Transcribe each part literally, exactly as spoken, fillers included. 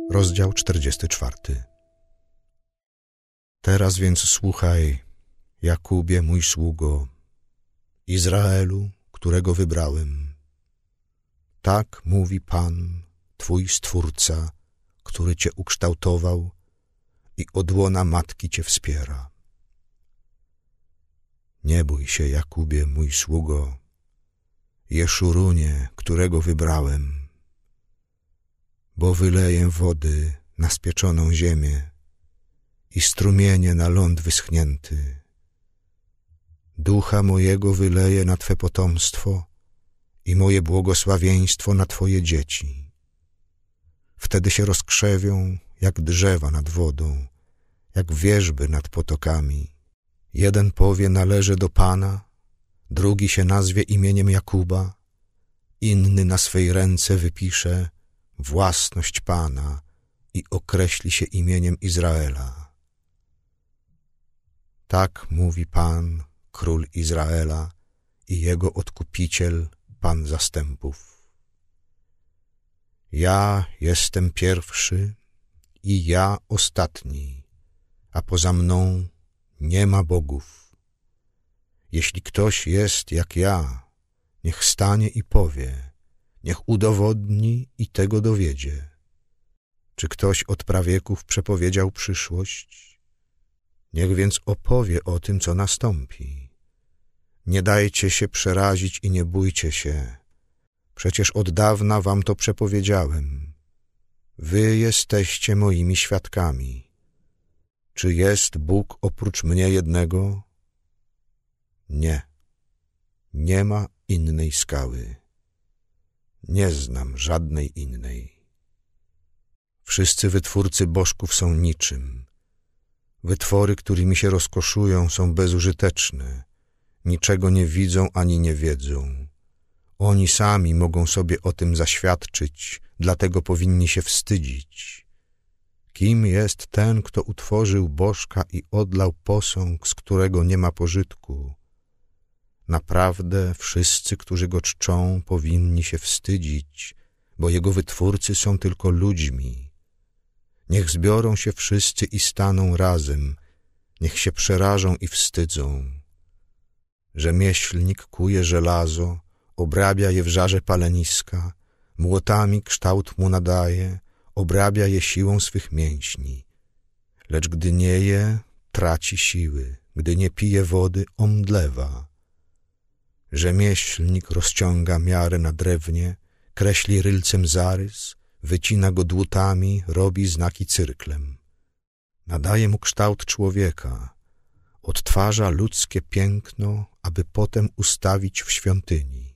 Rozdział czterdziesty czwarty. Teraz więc słuchaj, Jakubie, mój sługo, Izraelu, którego wybrałem. Tak mówi Pan, Twój Stwórca, który Cię ukształtował i od łona matki Cię wspiera. Nie bój się, Jakubie, mój sługo, Jeszurunie, którego wybrałem, bo wyleję wody na spieczoną ziemię i strumienie na ląd wyschnięty. Ducha mojego wyleję na Twe potomstwo i moje błogosławieństwo na Twoje dzieci. Wtedy się rozkrzewią jak drzewa nad wodą, jak wierzby nad potokami. Jeden powie, należy do Pana, drugi się nazwie imieniem Jakuba, inny na swej ręce wypisze własność Pana i określi się imieniem Izraela. Tak mówi Pan, Król Izraela i Jego Odkupiciel, Pan zastępów. Ja jestem pierwszy i ja ostatni, a poza mną nie ma bogów. Jeśli ktoś jest jak ja, niech stanie i powie, niech udowodni i tego dowiedzie. Czy ktoś od prawieków przepowiedział przyszłość? Niech więc opowie o tym, co nastąpi. Nie dajcie się przerazić i nie bójcie się. Przecież od dawna wam to przepowiedziałem. Wy jesteście moimi świadkami. Czy jest Bóg oprócz mnie jednego? Nie. Nie ma innej skały. Nie znam żadnej innej. Wszyscy wytwórcy bożków są niczym. Wytwory, którymi się rozkoszują, są bezużyteczne. Niczego nie widzą ani nie wiedzą. Oni sami mogą sobie o tym zaświadczyć, dlatego powinni się wstydzić. Kim jest ten, kto utworzył bożka i odlał posąg, z którego nie ma pożytku? Naprawdę wszyscy, którzy go czczą, powinni się wstydzić, bo jego wytwórcy są tylko ludźmi. Niech zbiorą się wszyscy i staną razem, niech się przerażą i wstydzą. Rzemieślnik kuje żelazo, obrabia je w żarze paleniska, młotami kształt mu nadaje, obrabia je siłą swych mięśni. Lecz gdy nie je, traci siły, gdy nie pije wody, omdlewa. Rzemieślnik rozciąga miarę na drewnie, kreśli rylcem zarys, wycina go dłutami, robi znaki cyrklem. Nadaje mu kształt człowieka, odtwarza ludzkie piękno, aby potem ustawić w świątyni.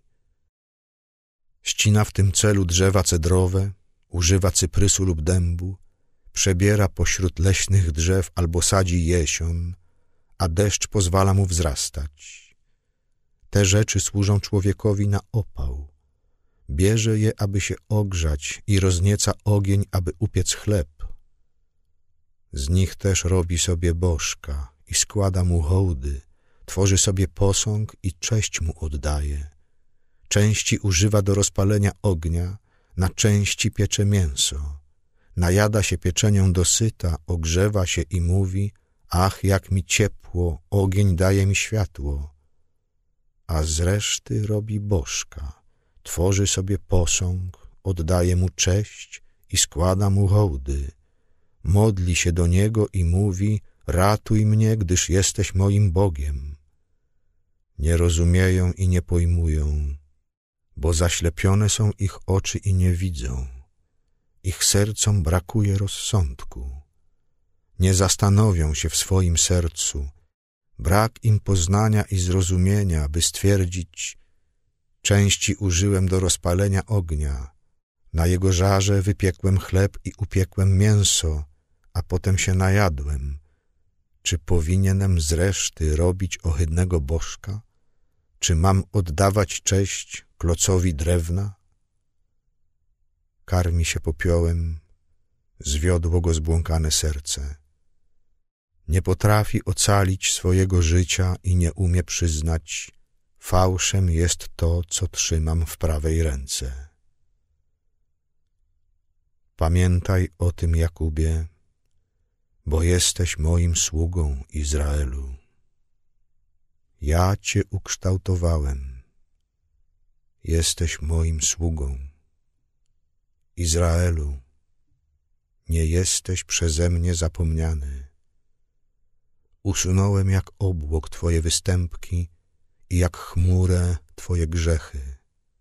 Ścina w tym celu drzewa cedrowe, używa cyprysu lub dębu, przebiera pośród leśnych drzew albo sadzi jesion, a deszcz pozwala mu wzrastać. Te rzeczy służą człowiekowi na opał. Bierze je, aby się ogrzać i roznieca ogień, aby upiec chleb. Z nich też robi sobie bożka i składa mu hołdy, tworzy sobie posąg i cześć mu oddaje. Części używa do rozpalenia ognia, na części piecze mięso. Najada się pieczenią dosyta, ogrzewa się i mówi: ach, jak mi ciepło, ogień daje mi światło. A z reszty robi bożka, tworzy sobie posąg, oddaje mu cześć i składa mu hołdy. Modli się do niego i mówi: ratuj mnie, gdyż jesteś moim Bogiem. Nie rozumieją i nie pojmują, bo zaślepione są ich oczy i nie widzą. Ich sercom brakuje rozsądku. Nie zastanowią się w swoim sercu. Brak im poznania i zrozumienia, by stwierdzić: części użyłem do rozpalenia ognia, na jego żarze wypiekłem chleb i upiekłem mięso, a potem się najadłem. Czy powinienem z reszty robić ohydnego bożka? Czy mam oddawać cześć klocowi drewna? Karmi się popiołem, zwiodło go zbłąkane serce. Nie potrafi ocalić swojego życia i nie umie przyznać: fałszem jest to, co trzymam w prawej ręce. Pamiętaj o tym, Jakubie, bo jesteś moim sługą, Izraelu. Ja cię ukształtowałem. Jesteś moim sługą. Izraelu, nie jesteś przeze mnie zapomniany. Usunąłem jak obłok twoje występki i jak chmurę twoje grzechy.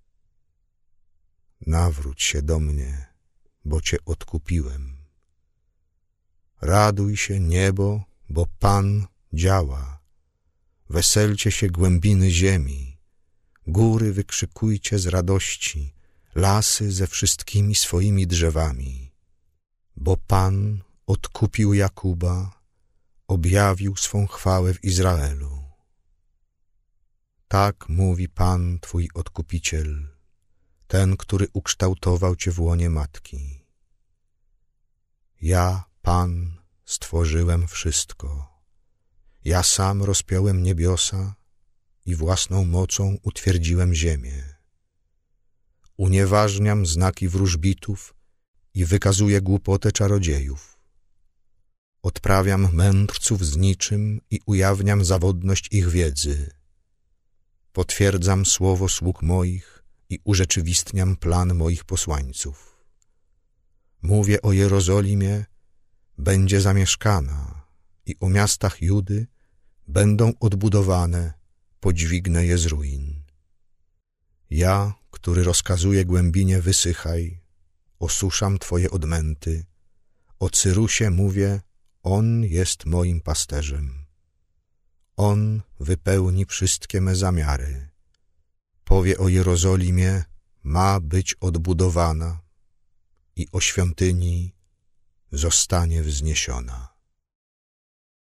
Nawróć się do mnie, bo cię odkupiłem. Raduj się, niebo, bo Pan działa. Weselcie się głębiny ziemi. Góry wykrzykujcie z radości, lasy ze wszystkimi swoimi drzewami. Bo Pan odkupił Jakuba, objawił swą chwałę w Izraelu. Tak mówi Pan, twój Odkupiciel, ten, który ukształtował cię w łonie matki. Ja, Pan, stworzyłem wszystko. Ja sam rozpiąłem niebiosa i własną mocą utwierdziłem ziemię. Unieważniam znaki wróżbitów i wykazuję głupotę czarodziejów. Odprawiam mędrców z niczym i ujawniam zawodność ich wiedzy. Potwierdzam słowo sług moich i urzeczywistniam plan moich posłańców. Mówię o Jerozolimie, będzie zamieszkana i o miastach Judy będą odbudowane, podźwignę je z ruin. Ja, który rozkazuję głębinie wysychaj, osuszam twoje odmęty, o Cyrusie mówię, on jest moim pasterzem. On wypełni wszystkie me zamiary. Powie o Jerozolimie, ma być odbudowana i o świątyni zostanie wzniesiona.